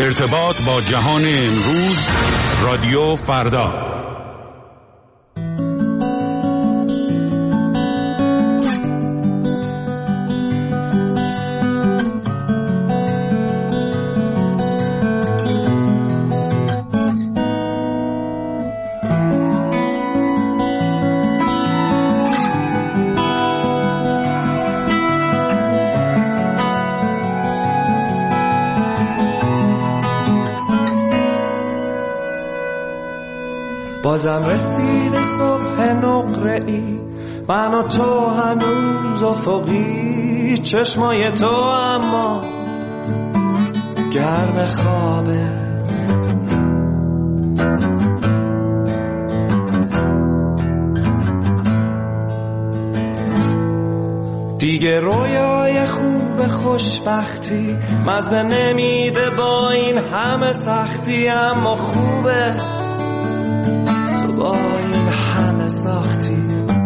ارتباط با جهان امروز، رادیو فردا. بازم رسید صبح نقره‌ای، من و تو هنوز افقی، چشمای تو اما گرم خوابه. دیگه رویای خوب خوشبختی مزه نمیده با این همه سختی، اما خوبه با این همه ساختی.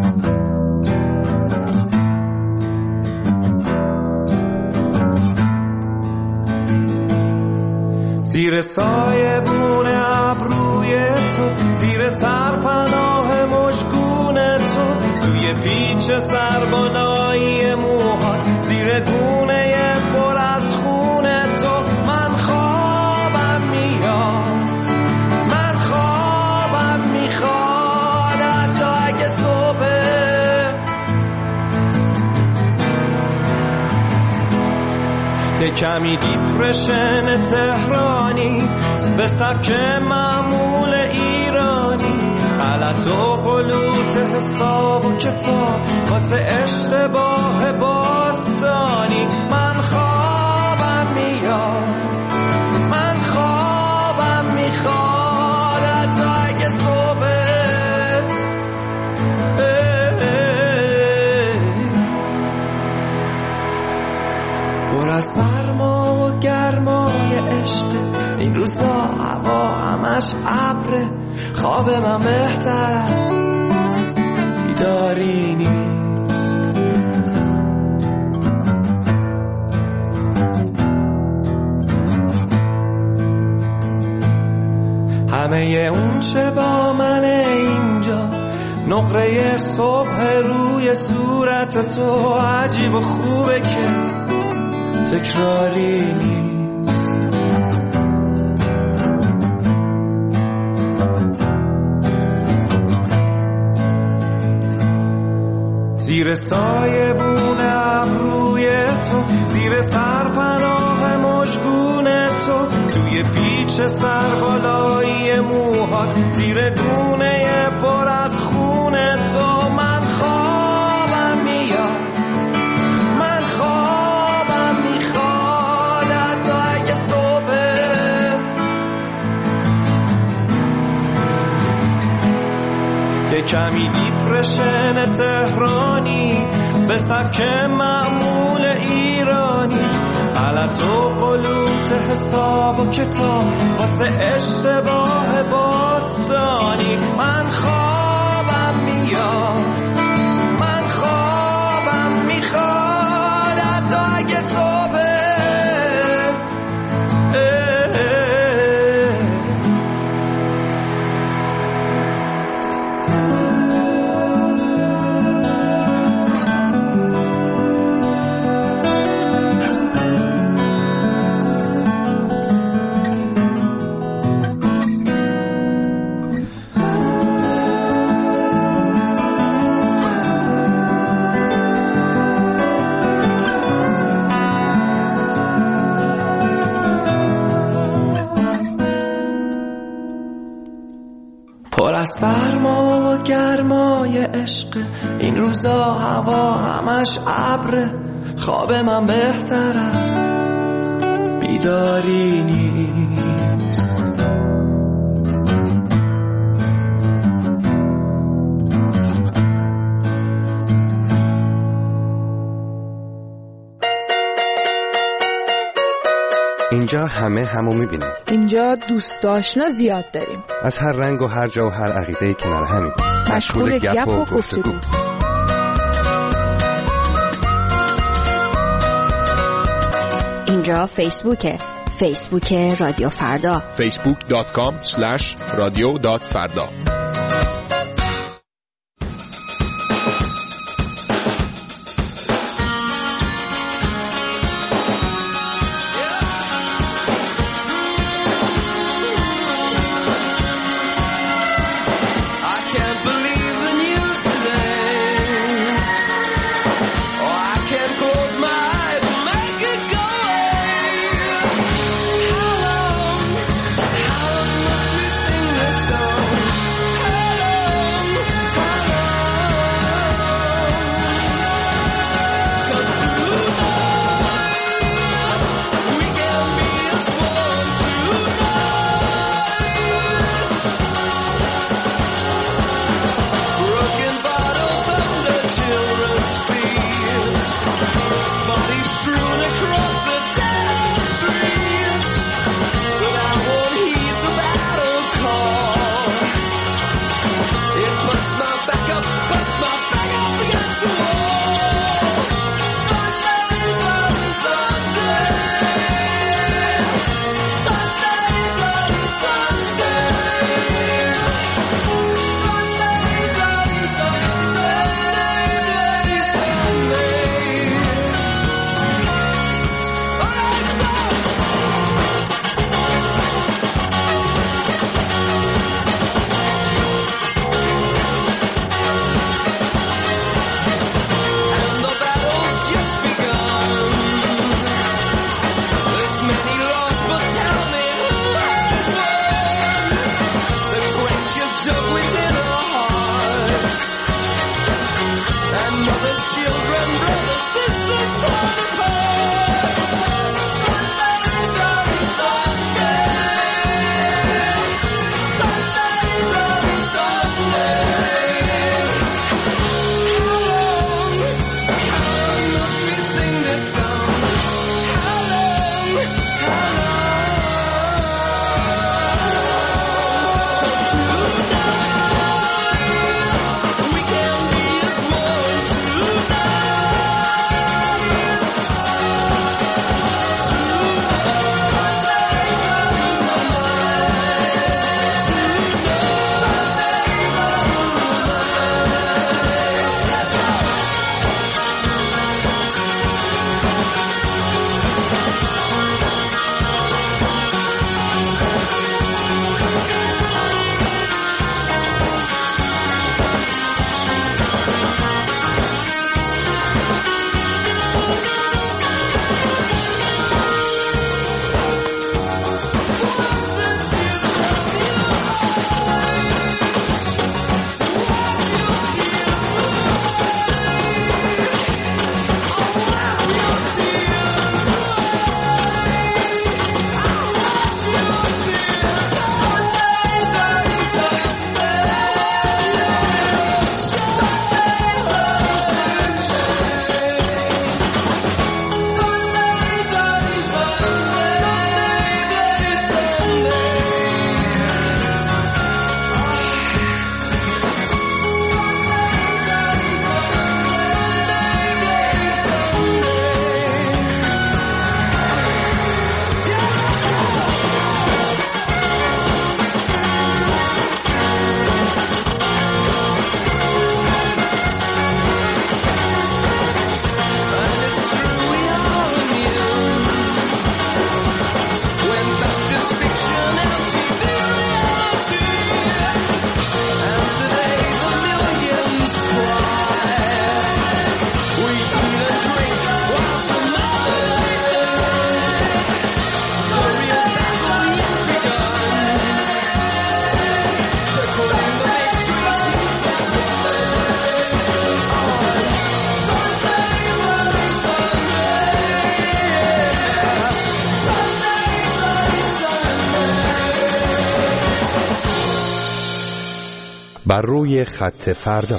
زیر سایبون ابروی تو، زیر سرپناه مژگون تو، توی پیچ سربالایی موهات، زیر گونه پر از خون تو، من خوابم میاد، من خوابم میخواد حتی اگه صبح. یه کمی دیپرشن تهرانی به سبک معمول ایرانی، غلط و غلوط حساب و کتاب واسه اشتباه باستانی. من خوابم میاد، من خوابم میخواد حتی اگه صبح. پر از سرما و گرمای عشق، این روزا هوا همش ابره، خواب من بهتر از بیداری نیست. همه اون چه با من اینجا، نقره صبح روی صورت تو، عجیب و خوبه که تکراری نیست. زیر سایبون ابروی تو، زیر سرپناه مژگون تو، توی پیچ سربالایی موهات، زیر گونه پر از خون تو، من خوابم میاد، من خوابم میخواد حتی اگه صبح. یه کمی دیپرشن تهرانی به سبک معمول ایرانی، غلط و غلوط حساب و کتاب واسه اشتباه باستانی. من خوابم میاد، من خوابم میخواد حتی اگه صبح. پر از سرما و گرمای عشق، این روزا هوا همش ابره، خواب من بهتر از بیداری نیست. اینجا همه همو میبینیم. اینجا دوست آشنا زیاد داریم، از هر رنگ و هر جا و هر عقیده‌ای کنار همیم، مشغول گپ و گفتگو. اینجا فیسبوکه، فیسبوک رادیو فردا facebook.com/radio.farda. بر روی خط فردا.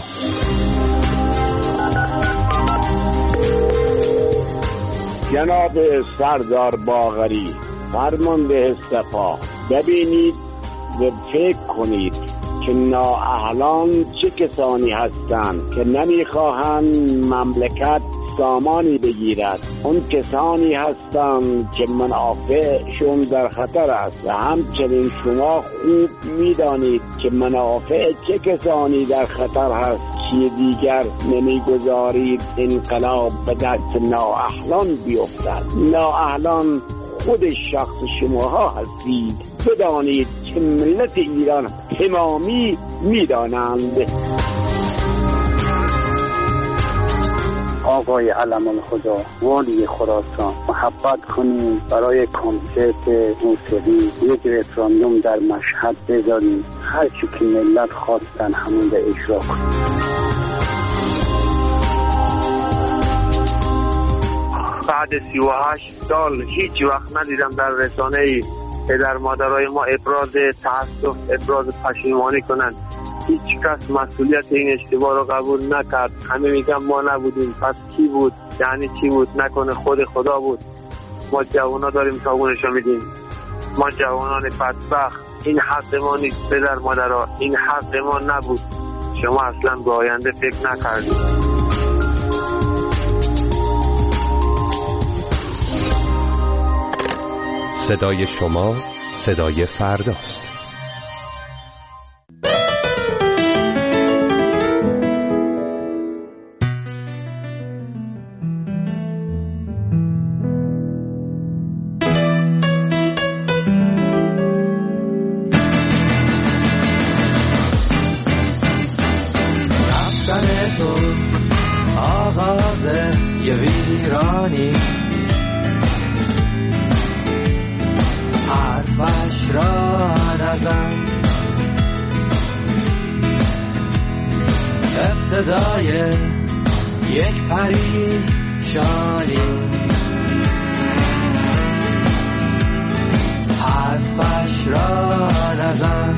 جناب سردار باقری، فرمانده سپاه، ببینید و فکر کنید که نااهلان چه کسانی هستند که نمیخواهند مملکت سامانی بگیرد. اون کسانی هستند که منافعشون در خطر است و همچنین شما خوب میدانید که منافع چه کسانی در خطر هست که دیگر نمیگذارید انقلاب به دست نااهلان بیفتد. نااهلان خود شخص شماها هستید. بدانید که ملت ایران تمامی میدانند. آقای علم الخدا والی خراسان، محبت کنیم برای کنسرت موسیقی یک رفراندوم در مشهد بذاریم، هر چی که ملت خواستن همون رو اجرا کنیم. بعد 38 سال هیچ وقت ندیدم در رسانه‌ای پدر مادرای ما ابراز تأسف، ابراز پشیمانی کنند. هیچ کس مسئولیت این اشتباه رو قبول نکرد. همه میگن ما نبودیم. پس کی بود؟ یعنی چی بود؟ نکنه خود خدا بود. ما جوانا داریم تاگونشو میدیم. ما جوانان بدبخت. این حق ما نیست پدر مادرها، این حق ما نبود. شما اصلا به آینده فکر نکردید. صدای شما صدای فرداست. رفتن تو آغاز یه ویرانی، حرفش را نزن، ابتدای یک پریشانی، حرفش را نزن.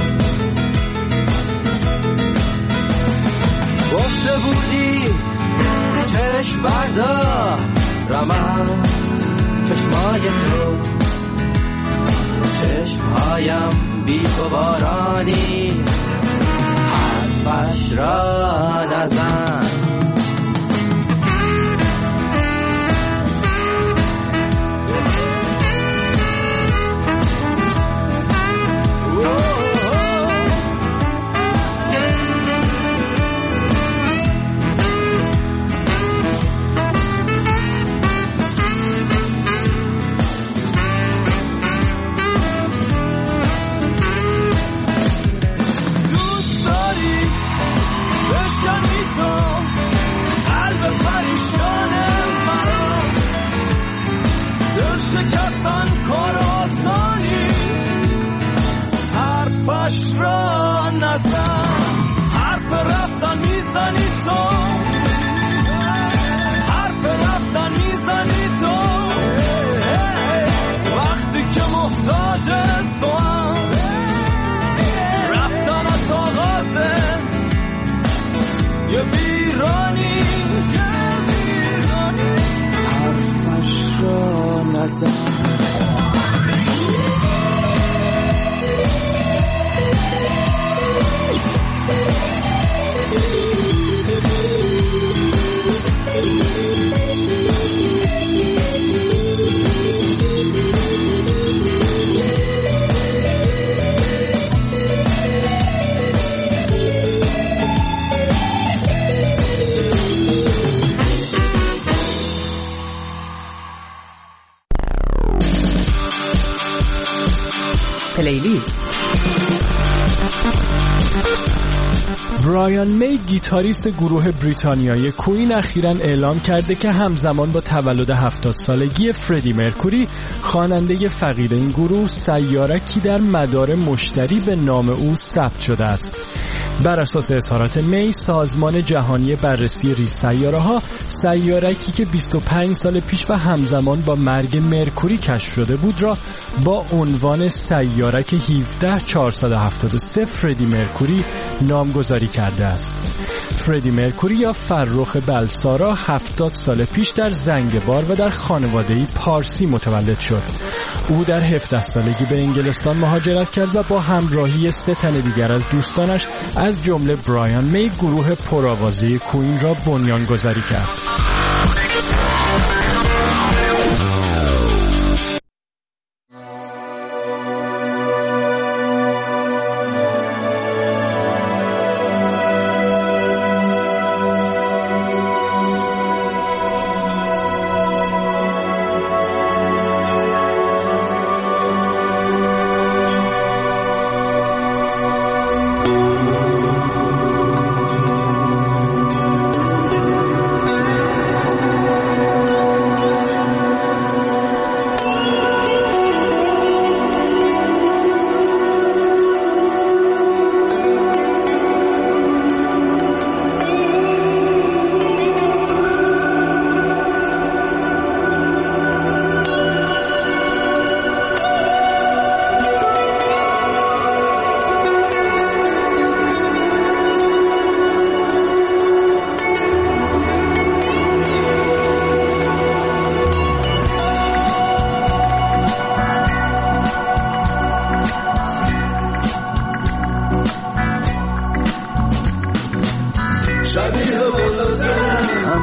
گفته بودی چشم بردارم، چشمای تو، چشمهایم بی تو بارانی، حرفش را نزن. شکستن کار آسانی، حرفش را نزن. حرف رفتن میزنی تو، حرف رفتن میزنی تو، وقتی که محتاج تو هم. رفتن از آغازه یه ویرانی، حرفش را نزن. پلیلیست. برایان می گیتاریست گروه بریتانیایی کوین اخیراً اعلام کرده که همزمان با تولد 70 سالگی فردی مرکوری خواننده فقید این گروه سیارکی در مدار مشتری به نام او ثبت شده است. بر اساس اظهارات می، سازمان جهانی بررسی ریز سیاره‌ها سیارکی که 25 سال پیش و همزمان با مرگ مرکوری کشف شده بود را با عنوان سیارک 17473 فردی مرکوری نامگذاری کرده است. فردی مرکوری یا فرخ بلسارا 70 سال پیش در زنگبار و در خانواده‌ای پارسی متولد شد. او در 17 سالگی به انگلستان مهاجرت کرد و با همراهی 3 تن دیگر از دوستانش از جمله برایان می گروه پرآوازه کوین را بنیانگذاری کرد.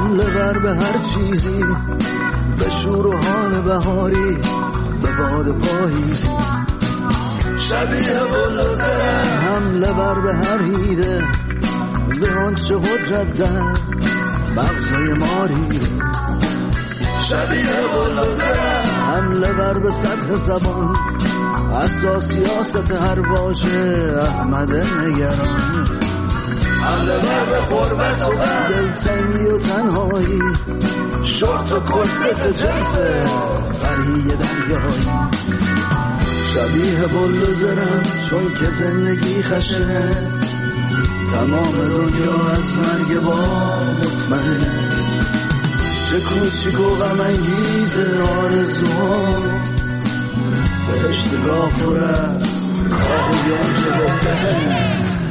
حمله بر به هر چیزی، به شور و حال بهاری، به باد پاییزی. شبیه بلوزرم حمله بر به هر ایده، به آنچه قدرت در مغزای ما ریده. شبیه بلوزرم حمله بر به سطح زبان، اساس سیاست هر واژه احمد نگران. حمله بر به غربت و دلتنگی و تنهایی، شورت و کرست جلفه فرهی دریایی. شبیه بلوزرم چون که زندگی خشنه، تمام دنیا از مرگ با مطمئنه. چه کوچیک و غم انگیز آرزوها، بهشتگاه پر از کاهیان چه بهتره.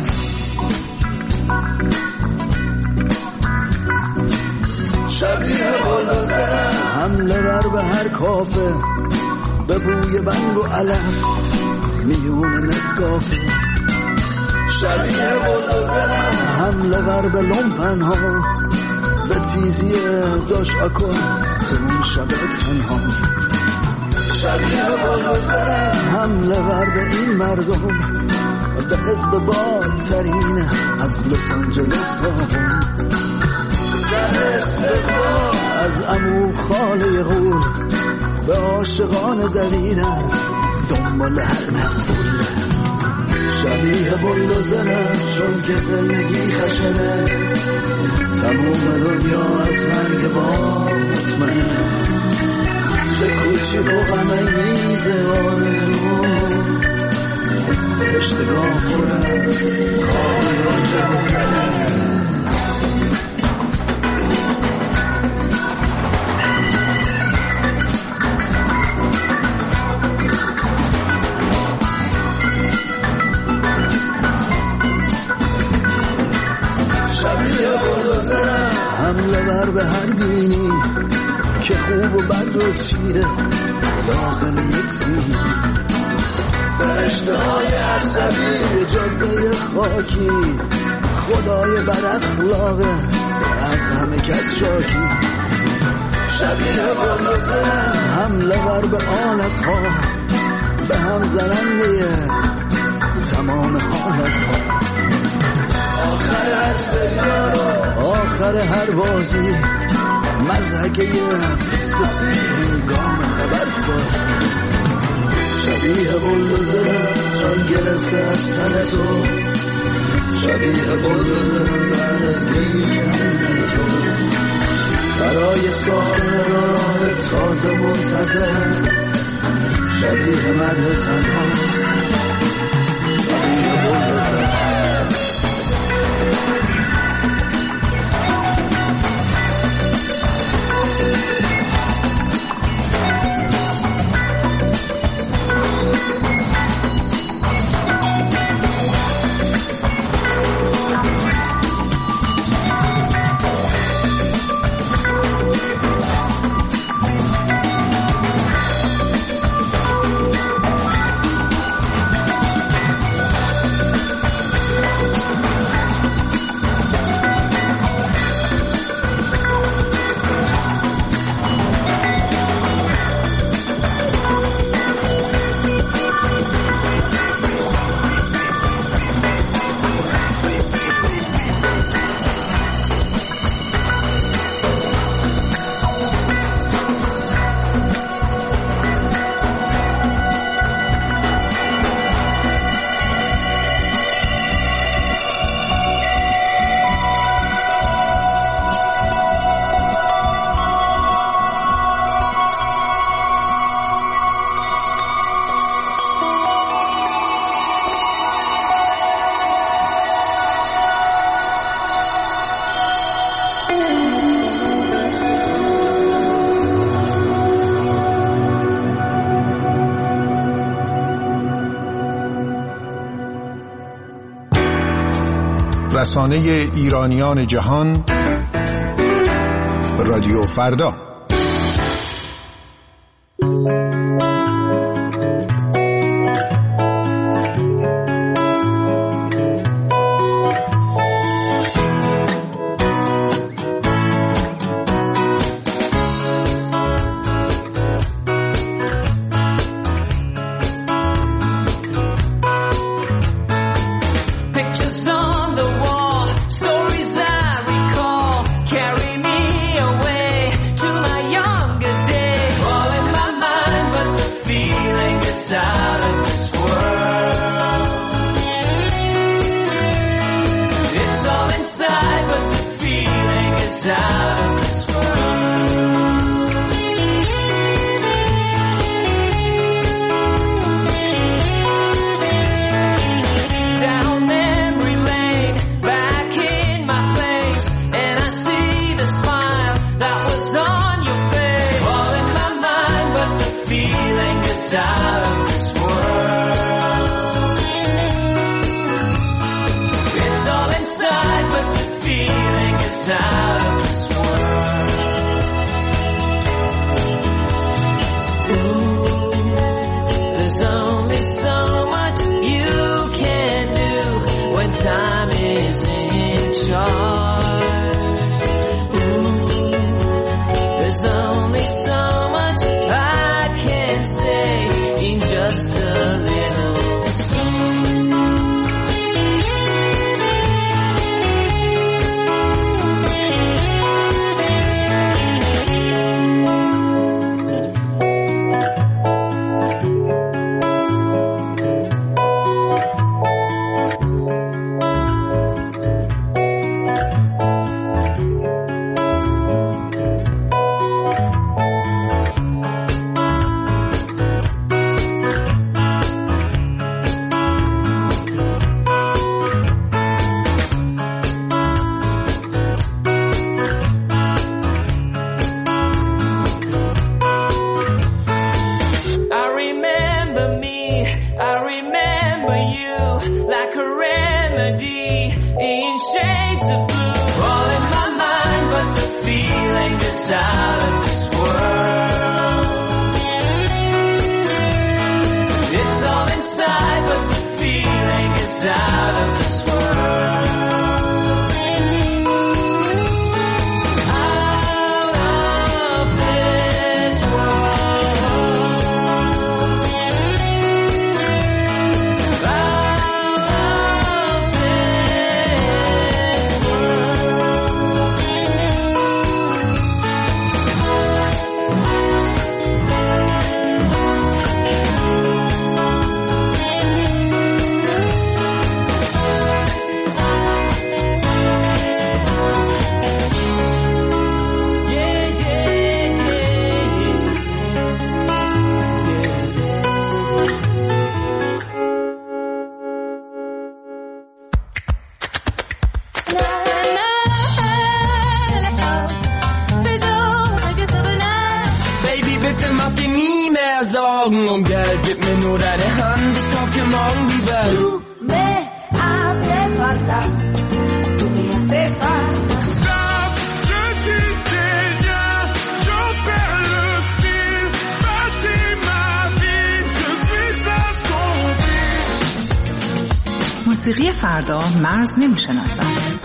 شبیه بلوزرم حمله بر به هر کافه، به بوی بنگ و علف میون نسکافه. شبیه بلوزرم حمله بر به لومپنها، به تیزی داش اکن تو اون شب تنها. شبیه بلوزرم حمله بر به این مردم، به حزب بادترین از لس آنجلس تا هم. از عمو خاله غول به عاشقان دویدن دنبال هر مسئول. شبیه بلوزرم چون که زندگی خشنه، تموم دنیا از مرگ با مطمئنه. چه کوچیک و غم انگیز آرزو، اشتگاه پر از کاهیان چه بهتره. حمله بر به هر دینی که خوب و بد و چیه داخل یک سینی. فرشته‌های عصبی جاده خاکی، خدای بد اخلاقه از همه کس شاکی. شبیه بلوزرم حمله بر به آلت‌ها، به هم زننده تمام حالت‌ها. آخر هر سریال و آخر هر بازی، مضحکه قصه هنگام خبر سازی. شبیه بلوزرم چون گرفته از تن تو، شبیه بلوزرم بعد از بیگن تو. برای ساختن راه تازه منتظر، شبیه مرد تنها، شبیه بلوزرم. رسانه ایرانیان جهان، رادیو فردا. is out of this world. It's all inside, but the feeling is out of this world. Down memory lane, back in my place, and I see the smile that was on your face. All in my mind, but the feeling is out of this world. It's all inside, but the feeling is out of this world. Ooh, there's only so much you can do when time is in charge. Ooh, there's only so much I can say in just a little time. Out of this world. It's all inside, but the feeling is out of this world. Out of this world. Out of this und Geld, gib mir nur deine Hand, ich kauf dir morgen die Welt. Du me hace falta, du me hace falta. Stop, je disais rien, je perds le fil, bâtis ma vie, je suis assombri. موسیقی فردا مرز نمیشناسد.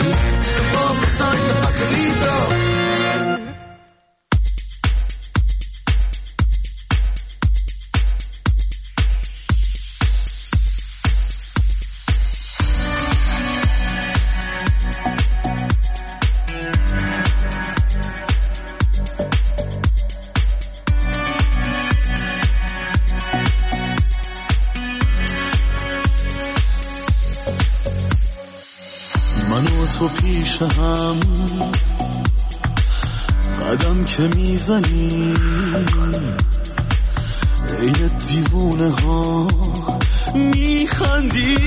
تو پیش هم قدم که میزنی ای دیوونه ها میخندی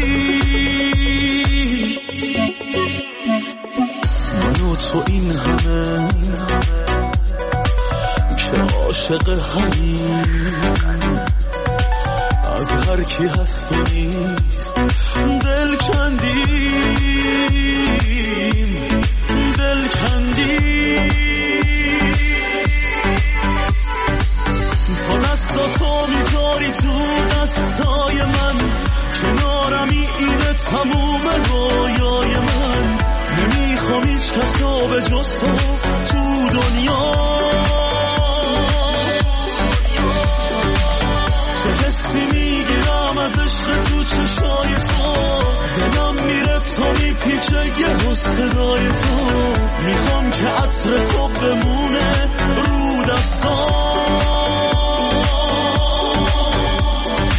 من و تو این همه که عاشق همین از هر کی هست و نیست دل کندی تا دستاتو میذاری تو دستای من کنارمی اینه تموم رویای من نمیخوام هیچ کس رو به جز تو دنیا چه حسی میگیرم از عشق تو چشای تو دلم میره تا میپیچه یه صدای تو میخوام که عطر تو بمونه رو دستام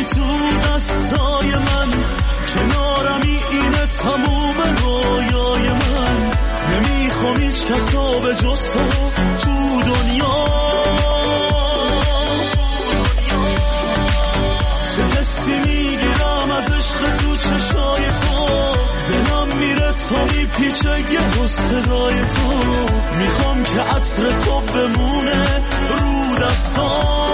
باشی تو دستای من، کنارمی اینه تموم رویای من. نمیخوام هیچ کسا به جز تو دنیا. چه حسی میگیرم از عشق تو چشای تو، دلم میره تا میپیچه یه صدای تو. میخوام که عطر تو بمونه رو دستام،